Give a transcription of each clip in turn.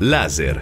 Laser.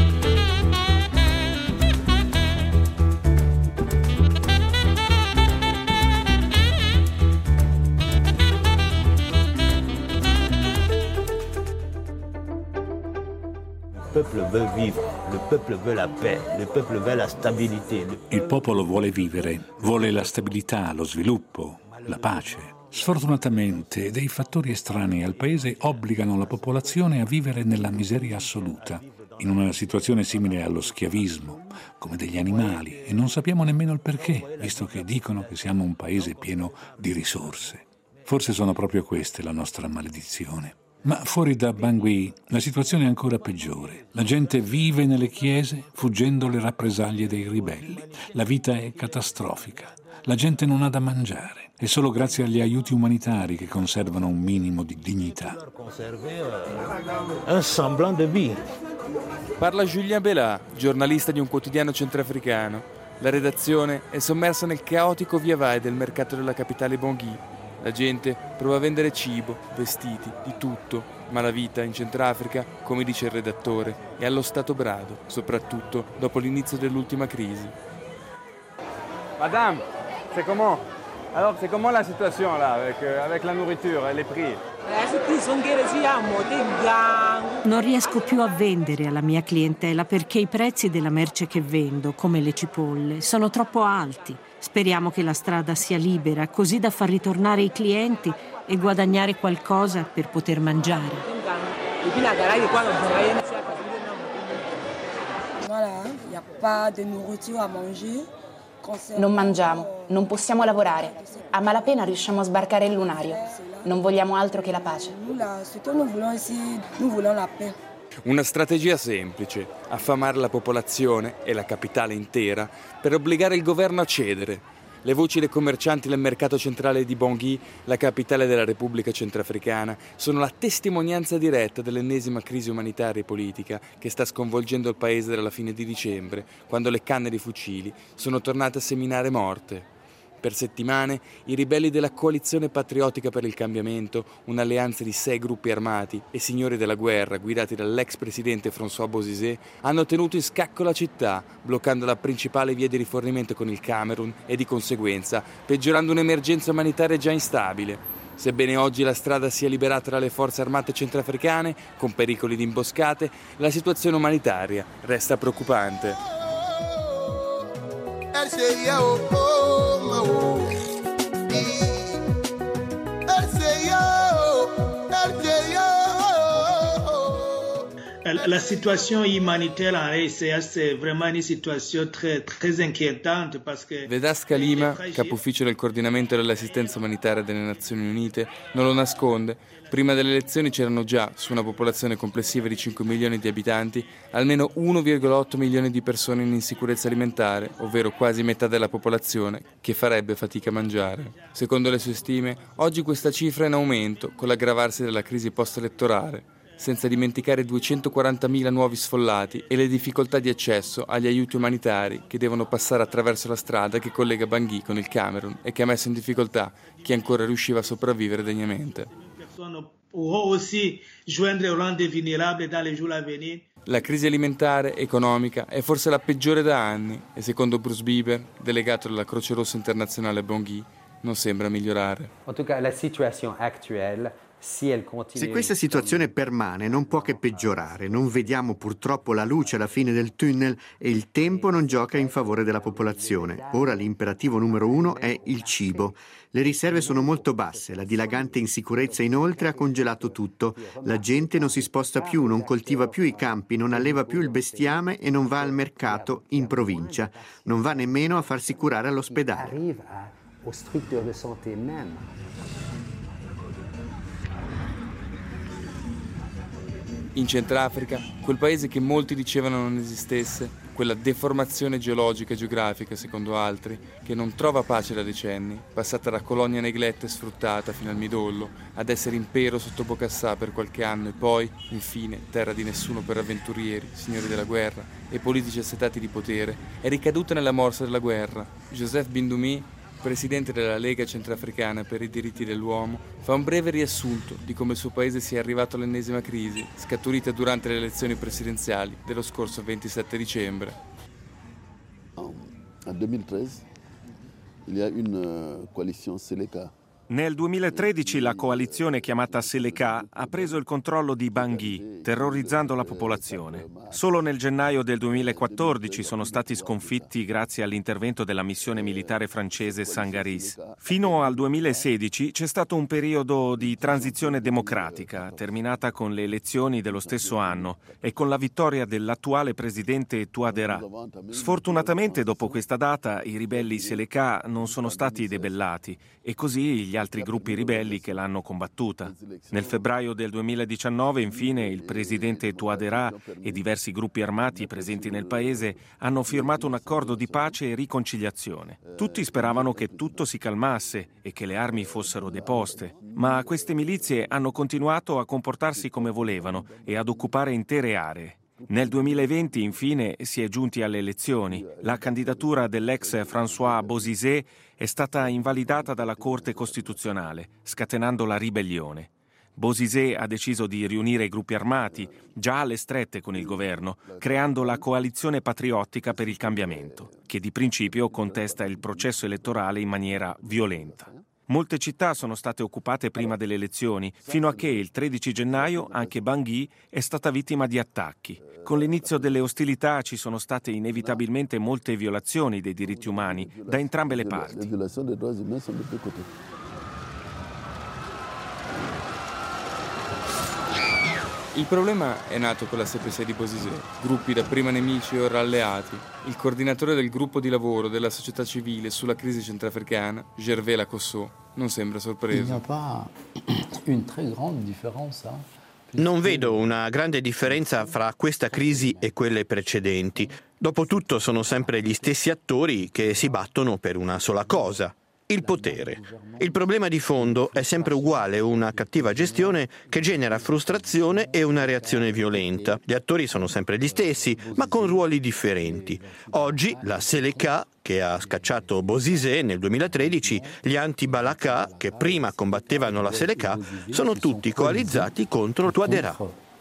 Il peuple veut vivere, il peuple veut la paix, il peuple veut la stabilité. Il popolo vuole vivere, vuole la stabilità, lo sviluppo, la pace. Sfortunatamente, dei fattori estranei al paese obbligano la popolazione a vivere nella miseria assoluta, in una situazione simile allo schiavismo, come degli animali, e non sappiamo nemmeno il perché, visto che dicono che siamo un paese pieno di risorse. Forse sono proprio queste la nostra maledizione. Ma fuori da Bangui la situazione è ancora peggiore. La gente vive nelle chiese fuggendo le rappresaglie dei ribelli. La vita è catastrofica. La gente non ha da mangiare. È solo grazie agli aiuti umanitari che conservano un minimo di dignità. Un semblant de vie. Parla Julien Bella, giornalista di un quotidiano centrafricano. La redazione è sommersa nel caotico via vai del mercato della capitale Bangui. La gente prova a vendere cibo, vestiti, di tutto, ma la vita in Centrafrica, come dice il redattore, è allo stato brado, soprattutto dopo l'inizio dell'ultima crisi. Madame, c'est comment? Alors, c'est comment la situation là avec la nourriture et les prix? Non riesco più a vendere alla mia clientela perché i prezzi della merce che vendo, come le cipolle, sono troppo alti. Speriamo che la strada sia libera, così da far ritornare i clienti e guadagnare qualcosa per poter mangiare. Non mangiamo, non possiamo lavorare. A malapena riusciamo a sbarcare il lunario. Non vogliamo altro che la pace. Una strategia semplice, affamare la popolazione e la capitale intera per obbligare il governo a cedere. Le voci dei commercianti del mercato centrale di Bangui, la capitale della Repubblica Centrafricana, sono la testimonianza diretta dell'ennesima crisi umanitaria e politica che sta sconvolgendo il paese dalla fine di dicembre, quando le canne dei fucili sono tornate a seminare morte. Per settimane i ribelli della Coalizione Patriottica per il Cambiamento, un'alleanza di 6 gruppi armati e signori della guerra guidati dall'ex presidente François Bozizé, hanno tenuto in scacco la città, bloccando la principale via di rifornimento con il Camerun e di conseguenza peggiorando un'emergenza umanitaria già instabile. Sebbene oggi la strada sia liberata dalle forze armate centrafricane, con pericoli di imboscate, la situazione umanitaria resta preoccupante. La situation humanitaire en RCA, c'est vraiment une situation très inquiétante parce que... Vedas Kalima, capo ufficio del coordinamento dell'assistenza umanitaria delle Nazioni Unite, non lo nasconde. Prima delle elezioni c'erano già, su una popolazione complessiva di 5 milioni di abitanti, almeno 1,8 milioni di persone in insicurezza alimentare, ovvero quasi metà della popolazione, che farebbe fatica a mangiare. Secondo le sue stime, oggi questa cifra è in aumento con l'aggravarsi della crisi post-elettorale, senza dimenticare 240.000 nuovi sfollati e le difficoltà di accesso agli aiuti umanitari che devono passare attraverso la strada che collega Bangui con il Camerun e che ha messo in difficoltà chi ancora riusciva a sopravvivere degnamente. La crisi alimentare e economica è forse la peggiore da anni e secondo Bruce Bieber, delegato della Croce Rossa Internazionale a Bangui, non sembra migliorare. En tout cas, la situation actuelle, Se questa situazione permane non può che peggiorare, non vediamo purtroppo la luce alla fine del tunnel e il tempo non gioca in favore della popolazione. Ora l'imperativo numero 1 è il cibo. Le riserve sono molto basse, la dilagante insicurezza inoltre ha congelato tutto. La gente non si sposta più, non coltiva più i campi, non alleva più il bestiame e non va al mercato in provincia. Non va nemmeno a farsi curare all'ospedale. In Centrafrica, quel paese che molti dicevano non esistesse, quella deformazione geologica e geografica, secondo altri, che non trova pace da decenni, passata da colonia negletta e sfruttata fino al midollo, ad essere impero sotto Bocassà per qualche anno e poi, infine, terra di nessuno per avventurieri, signori della guerra e politici assetati di potere, è ricaduta nella morsa della guerra. Joseph Bindoumi, presidente della Lega Centrafricana per i diritti dell'uomo, fa un breve riassunto di come il suo paese sia arrivato all'ennesima crisi, scaturita durante le elezioni presidenziali dello scorso 27 dicembre. Nel 2013, il y a une coalition Seleka. Nel 2013 la coalizione chiamata Seleka ha preso il controllo di Bangui, terrorizzando la popolazione. Solo nel gennaio del 2014 sono stati sconfitti grazie all'intervento della missione militare francese Sangaris. Fino al 2016 c'è stato un periodo di transizione democratica, terminata con le elezioni dello stesso anno e con la vittoria dell'attuale presidente Touadéra. Sfortunatamente dopo questa data i ribelli Seleka non sono stati debellati e così gli altri gruppi ribelli che l'hanno combattuta. Nel febbraio del 2019, infine, il presidente Touadéra e diversi gruppi armati presenti nel paese hanno firmato un accordo di pace e riconciliazione. Tutti speravano che tutto si calmasse e che le armi fossero deposte, ma queste milizie hanno continuato a comportarsi come volevano e ad occupare intere aree. Nel 2020, infine, si è giunti alle elezioni. La candidatura dell'ex François Bozizé è stata invalidata dalla Corte Costituzionale, scatenando la ribellione. Bozizé ha deciso di riunire i gruppi armati, già alle strette con il governo, creando la Coalizione Patriottica per il Cambiamento, che di principio contesta il processo elettorale in maniera violenta. Molte città sono state occupate prima delle elezioni, fino a che il 13 gennaio anche Bangui è stata vittima di attacchi. Con l'inizio delle ostilità ci sono state inevitabilmente molte violazioni dei diritti umani da entrambe le parti. Il problema è nato con la CPC di Bozizé, gruppi dapprima nemici e ora alleati. Il coordinatore del gruppo di lavoro della società civile sulla crisi centrafricana, Gervais Lacossot, non sembra sorpreso. Non vedo una grande differenza fra questa crisi e quelle precedenti. Dopotutto sono sempre gli stessi attori che si battono per una sola cosa: il potere. Il problema di fondo è sempre uguale, una cattiva gestione che genera frustrazione e una reazione violenta. Gli attori sono sempre gli stessi, ma con ruoli differenti. Oggi la Seleka, che ha scacciato Bozizé nel 2013, gli anti-Balaka, che prima combattevano la Seleka, sono tutti coalizzati contro Touadéra.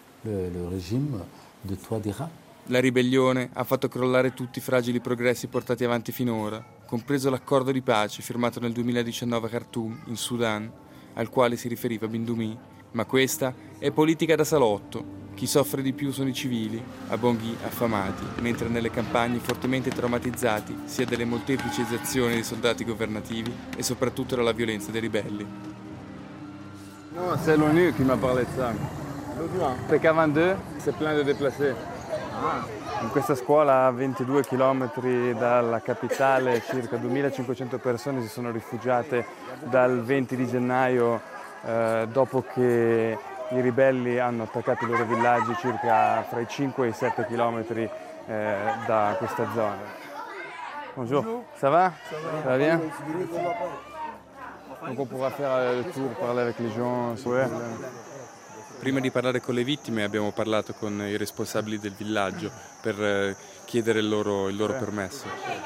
La ribellione ha fatto crollare tutti i fragili progressi portati avanti finora, compreso l'accordo di pace firmato nel 2019 a Khartoum, in Sudan, al quale si riferiva Bindoumi. Ma questa è politica da salotto. Chi soffre di più sono i civili, a Bangui affamati, mentre nelle campagne fortemente traumatizzati sia dalle molteplici esazioni dei soldati governativi e soprattutto dalla violenza dei ribelli. No, c'est l'ONU qui m'a parlé de ça. PK22, c'est plein de déplacés. In questa scuola a 22 km dalla capitale circa 2500 persone si sono rifugiate dal 20 di gennaio dopo che i ribelli hanno attaccato i loro villaggi circa fra i 5 e i 7 km da questa zona. Bonjour, ça va? Ça va bien? Donc on pourra faire le tour, parler avec les gens. Prima di parlare con le vittime abbiamo parlato con i responsabili del villaggio per chiedere il loro permesso.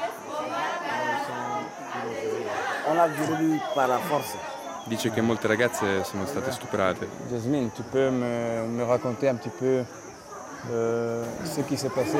Dice che molte ragazze sono state stuprate. Jasmine, tu peux me raconter un petit peu ce qui s'est passé?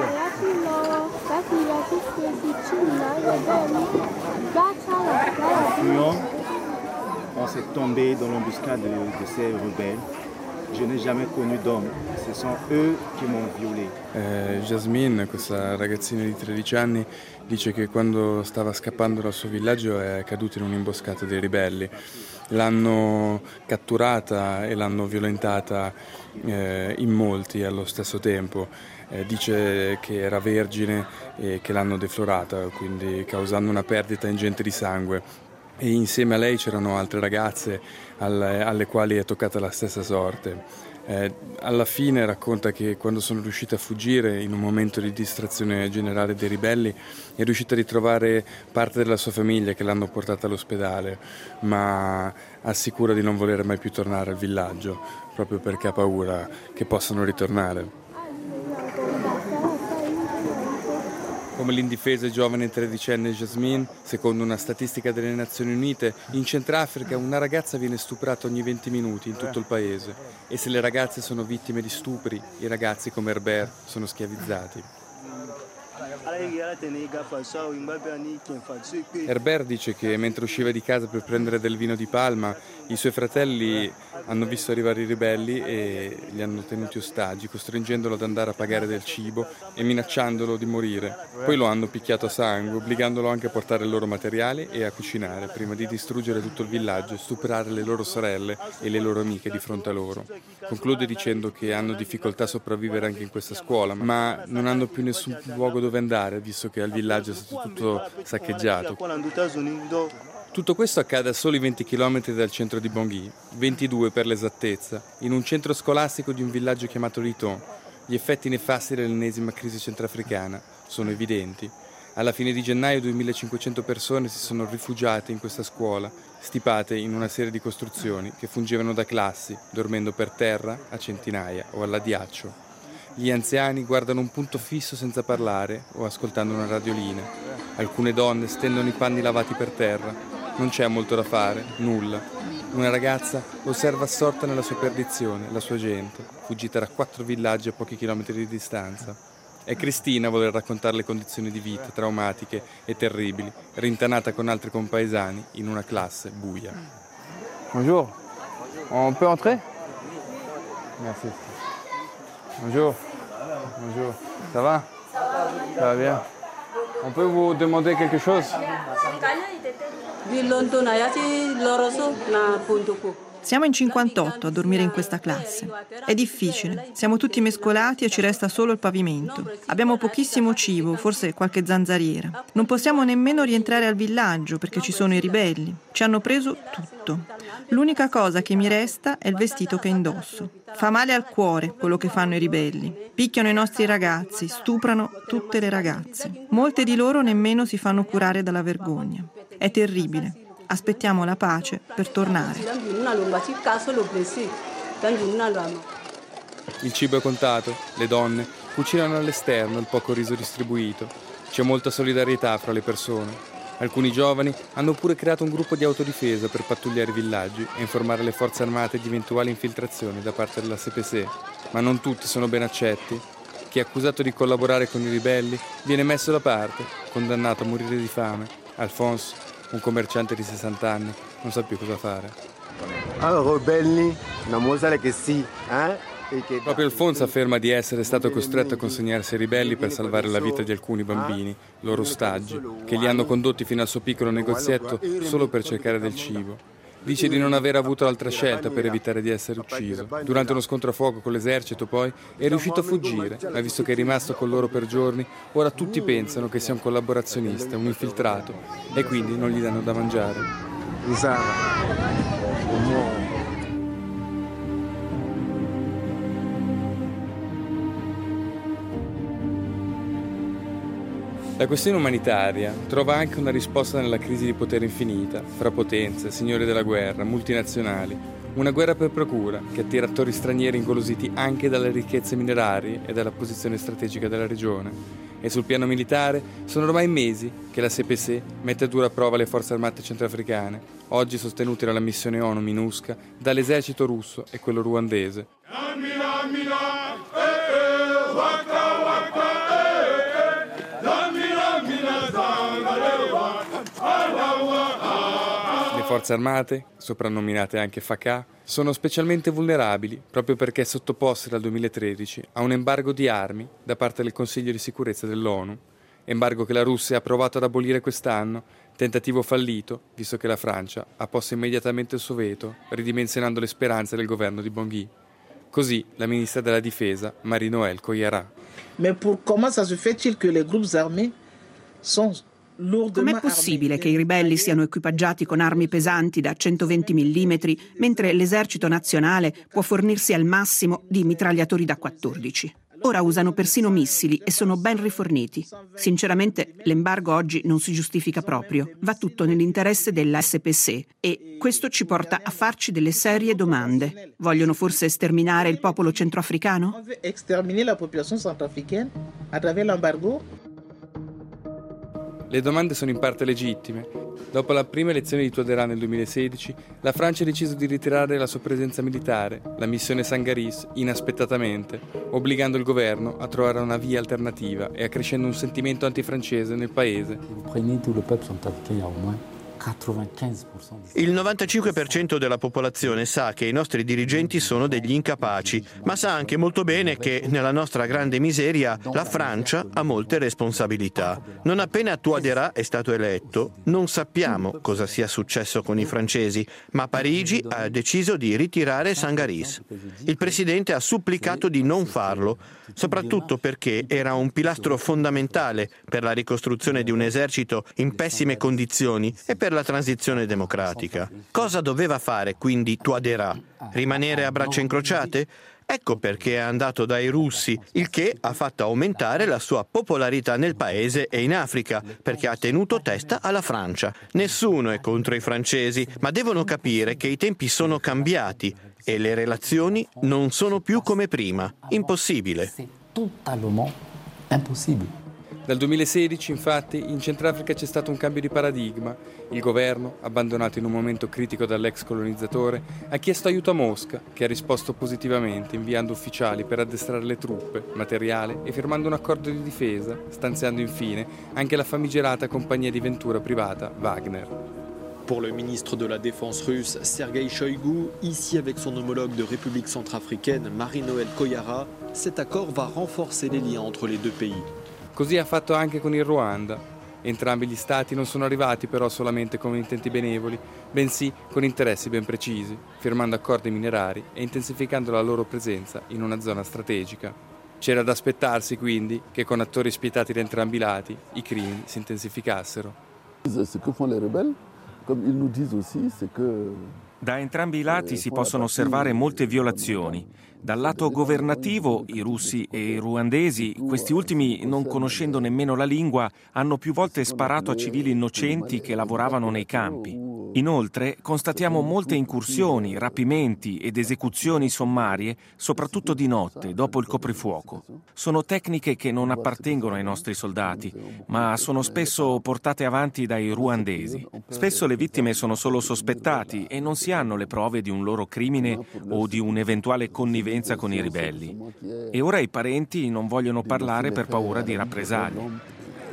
On s'est tombé dans l'embuscade de ces rebelles. Je n'ai jamais connu d'hommes, ce sont eux qui m'ont violé. Jasmine, questa ragazzina di 13 anni, dice che quando stava scappando dal suo villaggio è caduta in un'imboscata dei ribelli. L'hanno catturata e l'hanno violentata in molti allo stesso tempo. Dice che era vergine e che l'hanno deflorata, quindi causando una perdita ingente di sangue. E insieme a lei c'erano altre ragazze alle quali è toccata la stessa sorte. Alla fine racconta che quando sono riuscita a fuggire in un momento di distrazione generale dei ribelli è riuscita a ritrovare parte della sua famiglia che l'hanno portata all'ospedale, ma assicura di non volere mai più tornare al villaggio proprio perché ha paura che possano ritornare. come l'indifesa e giovane tredicenne Jasmine. Secondo una statistica delle Nazioni Unite, in Centrafrica una ragazza viene stuprata ogni 20 minuti in tutto il paese, e se le ragazze sono vittime di stupri, i ragazzi come Herbert sono schiavizzati. Herbert dice che mentre usciva di casa per prendere del vino di palma, i suoi fratelli hanno visto arrivare i ribelli e li hanno tenuti ostaggi, costringendolo ad andare a pagare del cibo e minacciandolo di morire. Poi lo hanno picchiato a sangue, obbligandolo anche a portare il loro materiale e a cucinare, prima di distruggere tutto il villaggio e stuprare le loro sorelle e le loro amiche di fronte a loro. Conclude dicendo che hanno difficoltà a sopravvivere anche in questa scuola, ma non hanno più nessun luogo dove andare, visto che al villaggio è stato tutto saccheggiato. Tutto questo accade a soli 20 km dal centro di Bangui, 22 per l'esattezza, in un centro scolastico di un villaggio chiamato Liton. Gli effetti nefasti dell'ennesima crisi centrafricana sono evidenti. Alla fine di gennaio 2500 persone si sono rifugiate in questa scuola, stipate in una serie di costruzioni che fungevano da classi, dormendo per terra a centinaia o all'addiaccio. Gli anziani guardano un punto fisso senza parlare o ascoltando una radiolina. Alcune donne stendono i panni lavati per terra. Non c'è molto da fare, nulla. Una ragazza osserva assorta nella sua perdizione la sua gente, fuggita da 4 villaggi a pochi chilometri di distanza. È Cristina a voler raccontare le condizioni di vita traumatiche e terribili, rintanata con altri compaesani in una classe buia. Bonjour, on peut entrer? Merci. Bonjour. Bonjour. Ça va? Ça va bien. On peut vous demander quelque chose? Siamo in 58 a dormire in questa classe. È difficile, siamo tutti mescolati e ci resta solo il pavimento. Abbiamo pochissimo cibo, forse qualche zanzariera. Non possiamo nemmeno rientrare al villaggio perché ci sono i ribelli. Ci hanno preso tutto. L'unica cosa che mi resta è il vestito che indosso. Fa male al cuore quello che fanno i ribelli. Picchiano i nostri ragazzi, stuprano tutte le ragazze. Molte di loro nemmeno si fanno curare dalla vergogna. È terribile. Aspettiamo la pace per tornare. Il cibo è contato, le donne cucinano all'esterno il poco riso distribuito. C'è molta solidarietà fra le persone. Alcuni giovani hanno pure creato un gruppo di autodifesa per pattugliare i villaggi e informare le forze armate di eventuali infiltrazioni da parte della SPC. Ma non tutti sono ben accetti. Chi è accusato di collaborare con i ribelli viene messo da parte, condannato a morire di fame. Alphonse, un commerciante di 60 anni, non sa più cosa fare. Proprio Alphonse afferma di essere stato costretto a consegnarsi ai ribelli per salvare la vita di alcuni bambini, loro ostaggi, che li hanno condotti fino al suo piccolo negozietto solo per cercare del cibo. Dice di non aver avuto altra scelta per evitare di essere ucciso. Durante uno scontro a fuoco con l'esercito, poi, è riuscito a fuggire, ma visto che è rimasto con loro per giorni, ora tutti pensano che sia un collaborazionista, un infiltrato, e quindi non gli danno da mangiare. La questione umanitaria trova anche una risposta nella crisi di potere infinita, fra potenze, signori della guerra, multinazionali. Una guerra per procura che attira attori stranieri ingolositi anche dalle ricchezze minerarie e dalla posizione strategica della regione. E sul piano militare sono ormai mesi che la SPC mette a dura prova le forze armate centroafricane, oggi sostenute dalla missione ONU MINUSCA, dall'esercito russo e quello ruandese. Le forze armate, soprannominate anche FACA, sono specialmente vulnerabili proprio perché sottoposte dal 2013 a un embargo di armi da parte del Consiglio di sicurezza dell'ONU, embargo che la Russia ha provato ad abolire quest'anno, tentativo fallito, visto che la Francia ha posto immediatamente il suo veto, ridimensionando le speranze del governo di Bangui. Così la ministra della Difesa, Marie-Noëlle Koyara. Mais comment ça se fait-il que les groupes armés sont Com'è possibile che i ribelli siano equipaggiati con armi pesanti da 120 mm, mentre l'esercito nazionale può fornirsi al massimo di mitragliatori da 14? Ora usano persino missili e sono ben riforniti. Sinceramente, l'embargo oggi non si giustifica proprio. Va tutto nell'interesse della SPC e questo ci porta a farci delle serie domande. Vogliono forse sterminare il popolo centroafricano? Exterminer la population centrafricaine à travers l'embargo? Le domande sono in parte legittime. Dopo la prima elezione di Touadéra nel 2016, la Francia ha deciso di ritirare la sua presenza militare, la missione Sangaris, inaspettatamente, obbligando il governo a trovare una via alternativa e accrescendo un sentimento antifrancese nel paese. Il 95% della popolazione sa che i nostri dirigenti sono degli incapaci, ma sa anche molto bene che nella nostra grande miseria la Francia ha molte responsabilità. Non appena Touadéra è stato eletto, non sappiamo cosa sia successo con i francesi, ma Parigi ha deciso di ritirare Sangaris. Il presidente ha supplicato di non farlo, soprattutto perché era un pilastro fondamentale per la ricostruzione di un esercito in pessime condizioni e per la transizione democratica. Cosa doveva fare quindi Touadéra? Rimanere a braccia incrociate? Ecco perché è andato dai russi, il che ha fatto aumentare la sua popolarità nel paese e in Africa, perché ha tenuto testa alla Francia. Nessuno è contro i francesi, ma devono capire che i tempi sono cambiati e le relazioni non sono più come prima. Impossibile. Dal 2016, infatti, in Centrafrica c'è stato un cambio di paradigma. Il governo, abbandonato in un momento critico dall'ex colonizzatore, ha chiesto aiuto a Mosca, che ha risposto positivamente inviando ufficiali per addestrare le truppe, materiale e firmando un accordo di difesa, stanziando infine anche la famigerata compagnia di ventura privata Wagner. Pour le ministre de la Défense russe, Sergei Shoigu, ici avec son homologue de République centrafricaine, Marie-Noël Koyara, cet accord va renforcer les liens entre les deux pays. Così ha fatto anche con il Ruanda. Entrambi gli stati non sono arrivati però solamente con intenti benevoli, bensì con interessi ben precisi, firmando accordi minerari e intensificando la loro presenza in una zona strategica. C'era da aspettarsi quindi che con attori spietati da entrambi i lati i crimini si intensificassero. Ce que font les rebelles, comme ils nous disent aussi, c'est que Da entrambi i lati si possono osservare molte violazioni. Dal lato governativo, i russi e i ruandesi, questi ultimi, non conoscendo nemmeno la lingua, hanno più volte sparato a civili innocenti che lavoravano nei campi. Inoltre, constatiamo molte incursioni, rapimenti ed esecuzioni sommarie, soprattutto di notte, dopo il coprifuoco. Sono tecniche che non appartengono ai nostri soldati, ma sono spesso portate avanti dai ruandesi. Spesso le vittime sono solo sospettati e non si hanno le prove di un loro crimine o di un'eventuale connivenza con i ribelli. E ora i parenti non vogliono parlare per paura di rappresaglie.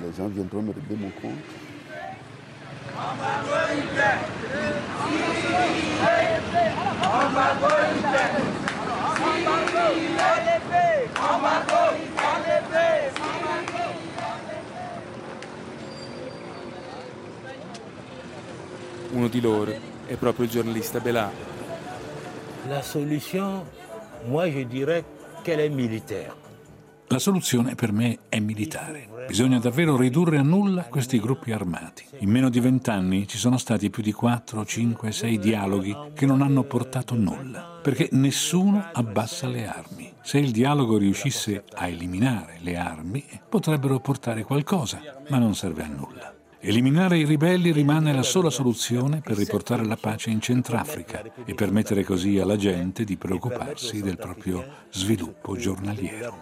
Uno di loro è proprio il giornalista Belà. La solution, moi je dirais qu'elle est militaire. La soluzione per me è militare. Bisogna davvero ridurre a nulla questi gruppi armati. In meno di 20 anni ci sono stati più di 4, 5, 6 dialoghi che non hanno portato nulla, perché nessuno abbassa le armi. Se il dialogo riuscisse a eliminare le armi, potrebbero portare qualcosa, ma non serve a nulla. Eliminare i ribelli rimane la sola soluzione per riportare la pace in Centrafrica e permettere così alla gente di preoccuparsi del proprio sviluppo giornaliero.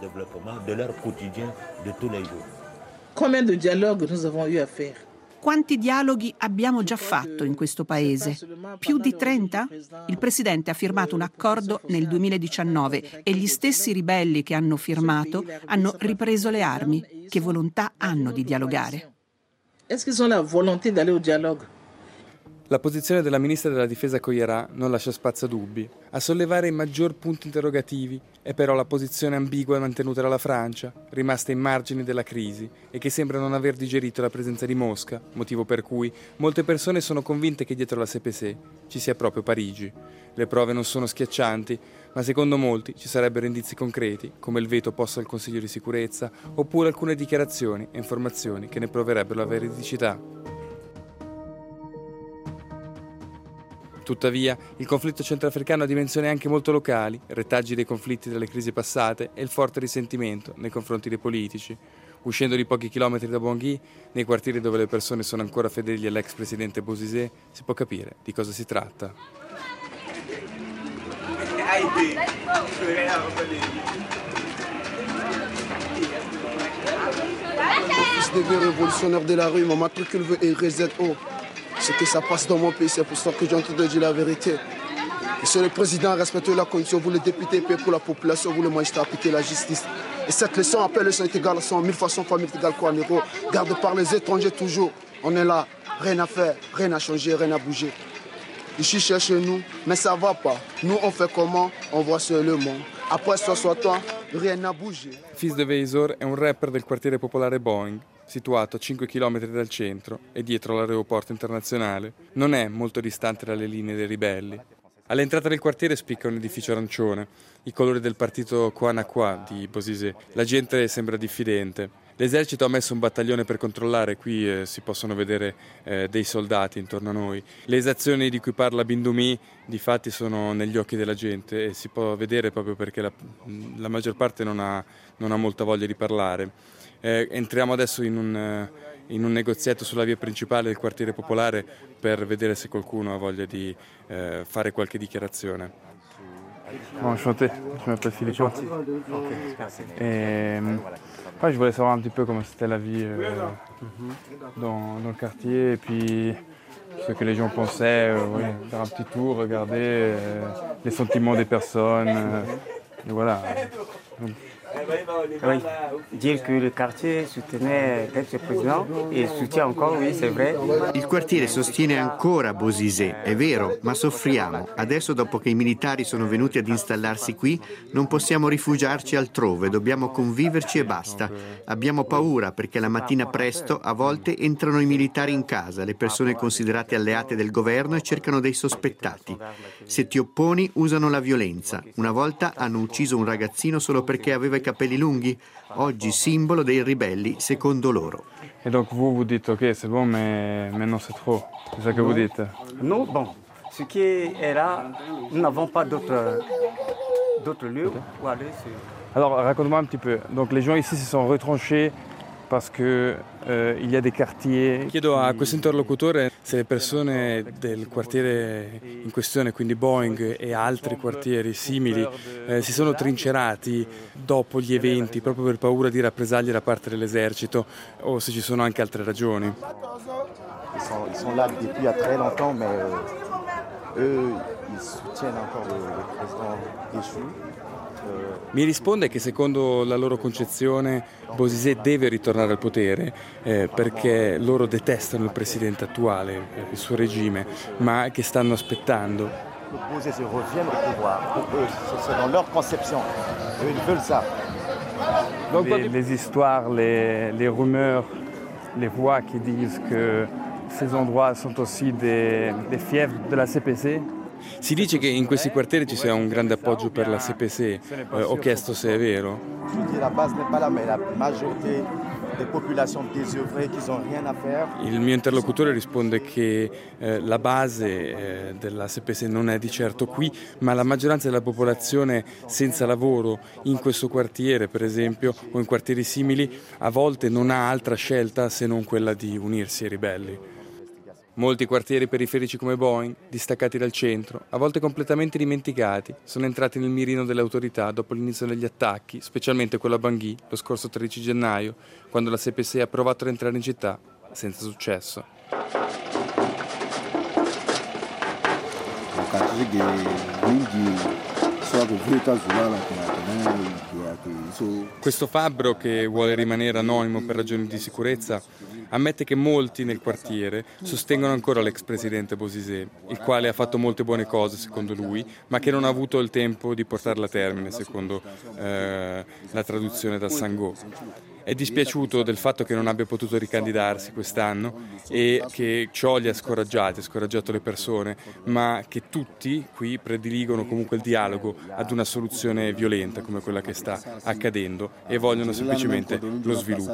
Combien de dialogues nous avons eu à faire? Quanti dialoghi abbiamo già fatto in questo paese? Più di 30? Il presidente ha firmato un accordo nel 2019 e gli stessi ribelli che hanno firmato hanno ripreso le armi. Che volontà hanno di dialogare? Est-ce qu'ils ont la volonté d'aller au dialogue? La posizione della ministra della difesa Koyara non lascia spazio a dubbi. A sollevare i maggior punti interrogativi è però la posizione ambigua mantenuta dalla Francia, rimasta ai margini della crisi e che sembra non aver digerito la presenza di Mosca, motivo per cui molte persone sono convinte che dietro la CPC ci sia proprio Parigi. Le prove non sono schiaccianti, ma secondo molti ci sarebbero indizi concreti, come il veto posto al Consiglio di sicurezza, oppure alcune dichiarazioni e informazioni che ne proverebbero la veridicità. Tuttavia, il conflitto centroafricano ha dimensioni anche molto locali, retaggi dei conflitti delle crisi passate e il forte risentimento nei confronti dei politici. Uscendo di pochi chilometri da Bangui, nei quartieri dove le persone sono ancora fedeli all'ex presidente Bozizé, si può capire di cosa si tratta. Mon fils devient révolutionnaire de la rue, mon matricule veut RZO. Ce que ça passe dans mon pays, c'est pour ça que j'ai envie de dire la vérité. Monsieur le Président, respectez la condition, vous les députés payez pour la population, vous les magistrats appliquez la justice. Et cette leçon, appelle leçon est égale à 100 000 fois 100 fois 1000 égale quoi en euros. Garde par les étrangers toujours. On est là, rien à faire, rien à changer, rien à bouger. Ici, cherchez nous, mais ça va pas. Nous, on fait comment? On voit sur le monde. Après 60 ans, rien n'a bougé. Fils de Weisor è un rapper del quartiere popolare Boeing, situato a 5 km dal centro e dietro l'aeroporto internazionale. Non è molto distante dalle linee dei ribelli. All'entrata del quartiere spicca un edificio arancione, i colori del partito Kouanakwa di Bozizé. La gente sembra diffidente. L'esercito ha messo un battaglione per controllare, qui si possono vedere dei soldati intorno a noi. Le esazioni di cui parla Bindoumi difatti sono negli occhi della gente e si può vedere proprio perché la maggior parte non ha molta voglia di parlare. Entriamo adesso in un negozietto sulla via principale del quartiere popolare per vedere se qualcuno ha voglia di fare qualche dichiarazione. Bon, enchanté, je m'appelle Philippe. Et je voulais savoir un petit peu comment c'était la vie dans le quartier et puis ce que les gens pensaient, faire un petit tour, regarder les sentiments des personnes. Et voilà. Donc, oui, dire que le quartier soutenait l'ex-président e soutient encore, oui, c'est vrai. Il quartiere sostiene ancora Bozizé, è vero, ma soffriamo. Adesso, dopo che i militari sono venuti ad installarsi qui, non possiamo rifugiarci altrove, dobbiamo conviverci e basta. Abbiamo paura perché la mattina presto a volte entrano i militari in casa, le persone considerate alleate del governo e cercano dei sospettati. Se ti opponi usano la violenza. Una volta hanno ucciso un ragazzino solo perché aveva i capelli lunghi, oggi simbolo dei ribelli secondo loro. Et donc vous dites ok c'est bon mais maintenant c'est trop, c'est ça que vous dites? Non, bon, ce qui est là, nous n'avons pas d'autres lieux où aller. Alors raconte-moi un petit peu, donc les gens ici se sont retranchés parce que il y a des quartiers. Chiedo a questo interlocutore se le persone del quartiere in questione, quindi Boeing e altri quartieri simili, si sono trincerati dopo gli eventi proprio per paura di rappresaglie da parte dell'esercito o se ci sono anche altre ragioni. Ils sont là depuis très longtemps, mais eux, ils soutiennent encore le président déchu. Mi risponde che secondo la loro concezione Bozizé deve ritornare al potere perché loro detestano il presidente attuale, il suo regime, ma che stanno aspettando. Bozizé revienne au pouvoir, pour eux, c'est dans leur conception, eux ils veulent ça. Les histoires, les rumeurs, les voix qui disent que ces endroits sont aussi des fiefs de la CPC. Si dice che in questi quartieri ci sia un grande appoggio per la CPC, ho chiesto se è vero. Il mio interlocutore risponde che la base della CPC non è di certo qui, ma la maggioranza della popolazione senza lavoro in questo quartiere, per esempio, o in quartieri simili, a volte non ha altra scelta se non quella di unirsi ai ribelli. Molti quartieri periferici come Boeing, distaccati dal centro, a volte completamente dimenticati, sono entrati nel mirino delle autorità dopo l'inizio degli attacchi, specialmente quello a Bangui, lo scorso 13 gennaio, quando la CPC ha provato ad entrare in città, senza successo. Questo fabbro, che vuole rimanere anonimo per ragioni di sicurezza, ammette che molti nel quartiere sostengono ancora l'ex presidente Bozizé, il quale ha fatto molte buone cose secondo lui, ma che non ha avuto il tempo di portarla a termine secondo la traduzione da Sango. È dispiaciuto del fatto che non abbia potuto ricandidarsi quest'anno e che ciò gli ha scoraggiato le persone, ma che tutti qui prediligono comunque il dialogo ad una soluzione violenta come quella che sta accadendo e vogliono semplicemente lo sviluppo.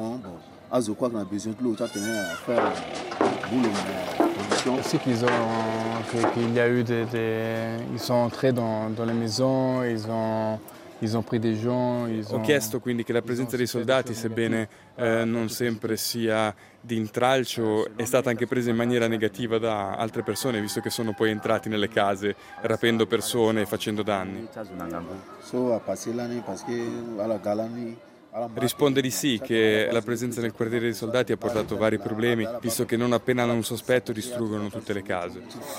C'est qu'il y a eu ils sont entrés dans les maisons, ils ont pris des gens. Ho chiesto quindi che la presenza dei soldati, sebbene non sempre sia di intralcio, è stata anche presa in maniera negativa da altre persone, visto che sono poi entrati nelle case rapendo persone e facendo danni. Risponde di sì, che la presenza nel quartiere dei soldati ha portato vari problemi, visto che non appena hanno un sospetto distruggono tutte le case.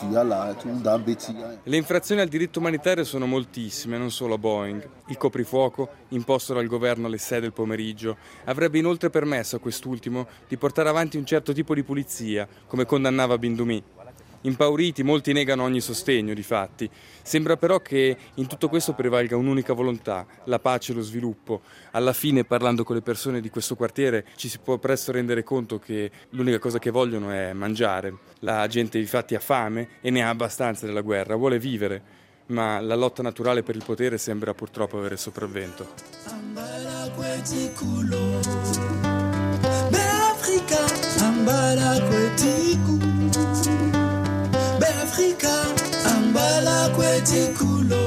Le infrazioni al diritto umanitario sono moltissime, non solo a Boeing. Il coprifuoco, imposto dal governo alle 6 del pomeriggio, avrebbe inoltre permesso a quest'ultimo di portare avanti un certo tipo di pulizia, come condannava Bindumi. Impauriti, molti negano ogni sostegno, difatti. Sembra però che in tutto questo prevalga un'unica volontà, la pace e lo sviluppo. Alla fine, parlando con le persone di questo quartiere, ci si può presto rendere conto che l'unica cosa che vogliono è mangiare. La gente infatti ha fame e ne ha abbastanza della guerra, vuole vivere, ma la lotta naturale per il potere sembra purtroppo avere il sopravvento. Africa, ambala kwetikulo.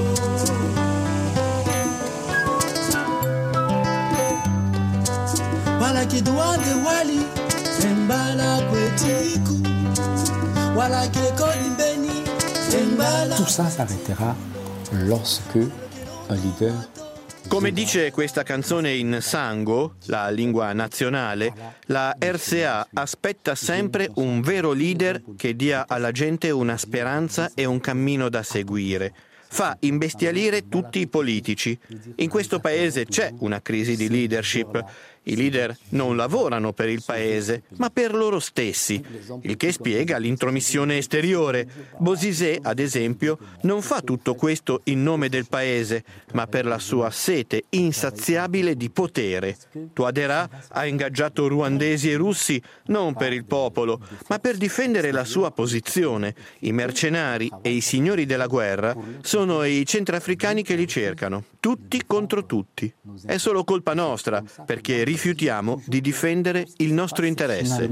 Wala kidwande wali, embala kwetiku. Wala kekoni beni, embala. Tout ça s'arrêtera lorsque un leader. Come dice questa canzone in Sango, la lingua nazionale, la RCA aspetta sempre un vero leader che dia alla gente una speranza e un cammino da seguire. Fa imbestialire tutti i politici. In questo paese c'è una crisi di leadership. I leader non lavorano per il paese, ma per loro stessi, il che spiega l'intromissione esteriore. Bozizé, ad esempio, non fa tutto questo in nome del paese, ma per la sua sete insaziabile di potere. Touadéra ha ingaggiato ruandesi e russi non per il popolo, ma per difendere la sua posizione. I mercenari e i signori della guerra sono i centrafricani che li cercano, tutti contro tutti. È solo colpa nostra, perché rifiutiamo di difendere il nostro interesse.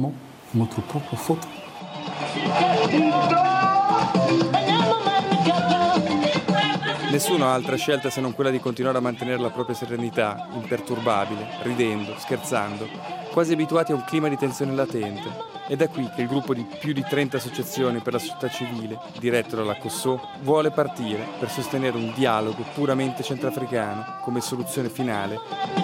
Nessuno ha altra scelta se non quella di continuare a mantenere la propria serenità, imperturbabile, ridendo, scherzando, quasi abituati a un clima di tensione latente. Ed è qui che il gruppo di più di 30 associazioni per la società civile, diretto dalla COSSO, vuole partire per sostenere un dialogo puramente centrafricano come soluzione finale.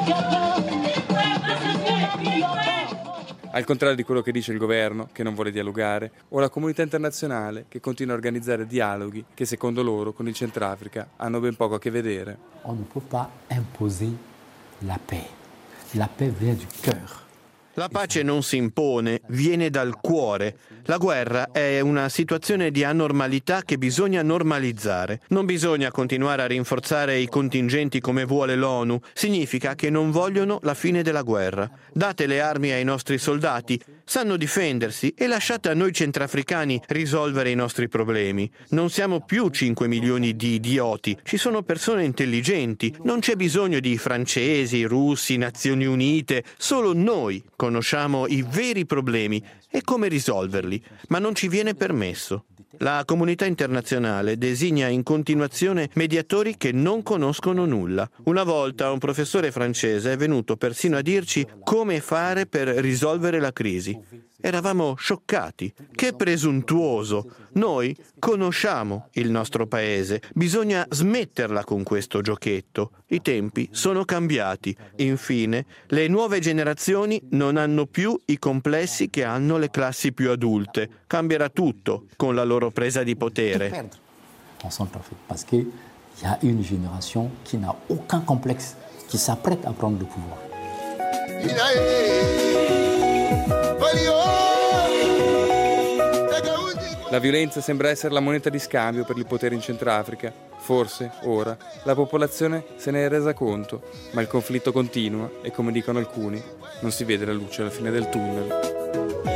Al contrario di quello che dice il governo, che non vuole dialogare, o la comunità internazionale, che continua a organizzare dialoghi che, secondo loro, con il Centrafrica hanno ben poco a che vedere. On ne peut pas imposer la paix. La paix vient du cœur. La pace non si impone, viene dal cuore. La guerra è una situazione di anormalità che bisogna normalizzare. Non bisogna continuare a rinforzare i contingenti come vuole l'ONU. Significa che non vogliono la fine della guerra. Date le armi ai nostri soldati, sanno difendersi e lasciate a noi centrafricani risolvere i nostri problemi. Non siamo più 5 milioni di idioti, ci sono persone intelligenti. Non c'è bisogno di francesi, russi, Nazioni Unite, solo noi conosciamo i veri problemi e come risolverli, ma non ci viene permesso. La comunità internazionale designa in continuazione mediatori che non conoscono nulla. Una volta un professore francese è venuto persino a dirci come fare per risolvere la crisi. Eravamo scioccati. Che presuntuoso! Noi conosciamo il nostro paese. Bisogna smetterla con questo giochetto. I tempi sono cambiati. Infine, le nuove generazioni non hanno più i complessi che hanno le classi più adulte. Cambierà tutto con la loro presa di potere. En Centrafrique, parce qu'il y a une génération qui n'a aucun complexe, qui s'apprête à prendre le pouvoir. La violenza sembra essere la moneta di scambio per il potere in Centrafrica. Forse, ora, la popolazione se ne è resa conto, ma il conflitto continua e, come dicono alcuni, non si vede la luce alla fine del tunnel.